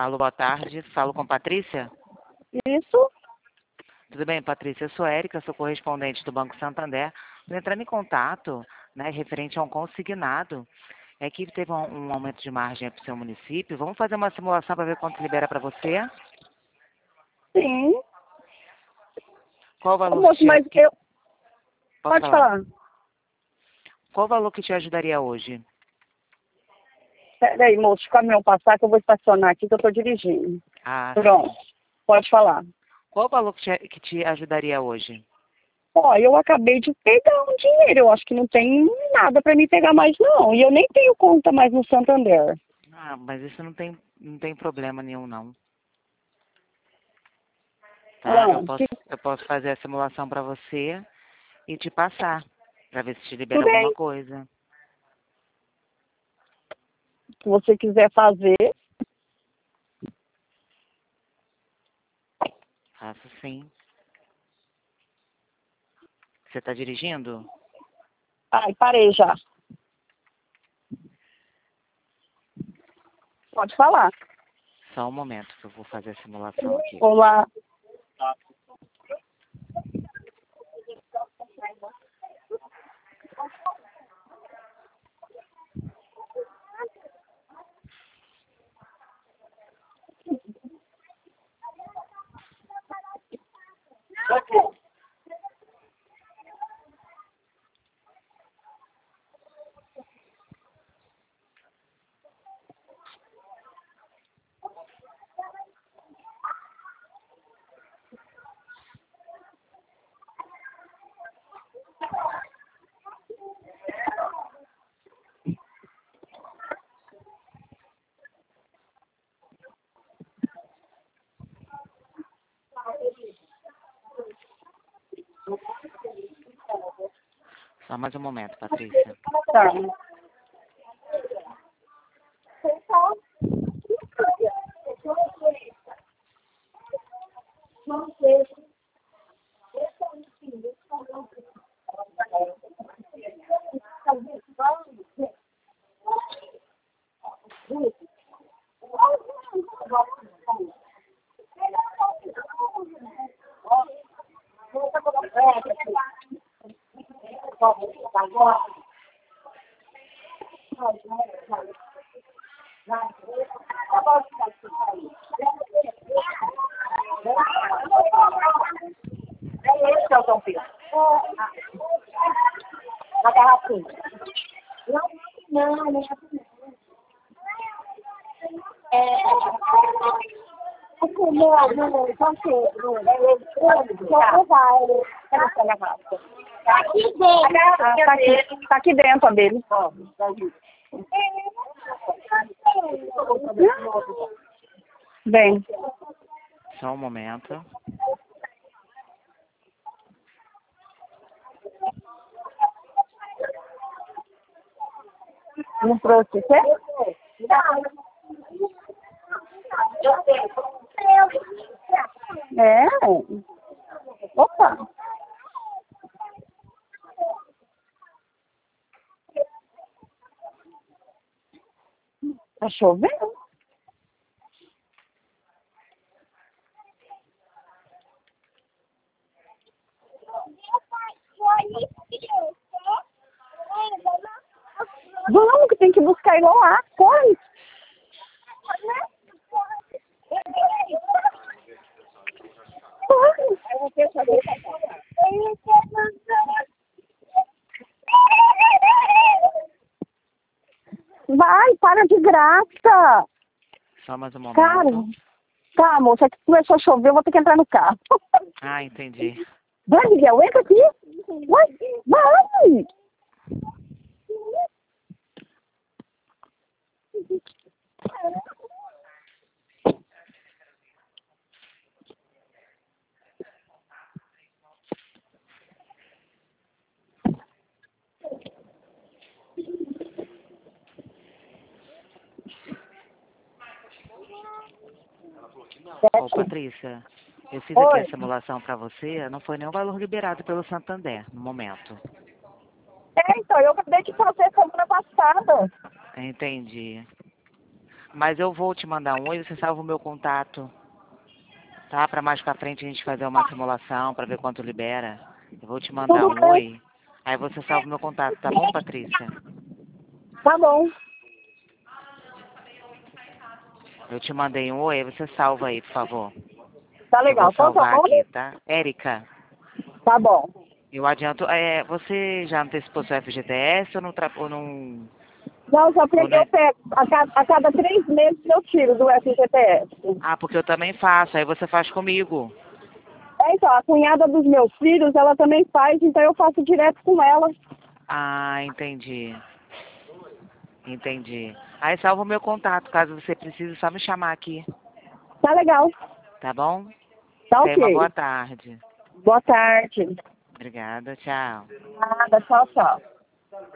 Alô, boa tarde. Falo com Patrícia? Isso? Tudo bem, Patrícia? Eu sou Érica, sou correspondente do Banco Santander. Estou entrando em contato, né, referente a um consignado. A equipe teve um aumento de margem para o seu município. Vamos fazer uma simulação para ver quanto libera para você? Sim. Qual o valor Moço, mas eu... Posso Pode falar. Qual o valor que te ajudaria hoje? Peraí, moço, o caminhão passar que eu vou estacionar aqui que eu estou dirigindo. Ah, Pronto. sim. Pode falar. Qual o valor que te ajudaria hoje? Ó, eu acabei de pegar um dinheiro. Eu acho que não tem nada para me pegar mais, não. E eu nem tenho conta mais no Santander. Ah, mas isso não tem problema nenhum, não. Tá? Eu Não, posso, eu posso fazer a simulação para você e te passar, para ver se te libera tudo alguma bem. coisa. Se você quiser fazer, Faço sim. Você está dirigindo? ai, parei já. Pode falar. Só um momento que eu vou fazer a simulação aqui. Olá. Só mais um momento, Patrícia. Tá. Esse é o São Pedro. Na garrafinha. Não. Tá aqui dentro. Tá aqui dentro a dele. Bem, Só um momento. não trouxe você? É. Opa. Tá chovendo? Vamos, que tem que buscar igual lá. Corre. Corre. Vai, para de graça. Só mais um Cara, momento. tá, moça, é que começou a chover, eu vou ter que entrar no carro. Ah, entendi. Vai, Miguel, entra aqui. Vai. Ô, Patrícia, eu fiz aqui Oi. a simulação para você. Não foi nenhum valor liberado pelo Santander no momento. É, então, eu acabei de fazer semana passada. Entendi. Mas eu vou te mandar um oi, você salva o meu contato, tá? Para mais pra frente a gente fazer uma simulação para ver quanto libera. Eu vou te mandar Tudo um bem. oi. Aí você salva o meu contato, tá bom, Patrícia? Tá bom. Eu te mandei um oi, você salva aí, por favor. Tá Que eu vou legal. Qual é o seu salvar aqui, nome? tá? Érica, Tá bom. eu adianto. Você já antecipou seu FGTS ou não, ou não, Não, já ou peguei não? o pé. A cada 3 meses eu tiro do FGTS. Ah, porque eu também faço, aí você faz comigo. Então, a cunhada dos meus filhos, ela também faz, então eu faço direto com ela. Ah, entendi. Entendi. Aí salva o meu contato, caso você precise, só me chamar aqui, Tá legal. tá bom? Tá Tenha uma ok. boa tarde. Boa tarde. Obrigada, tchau. Nada, tchau, tchau.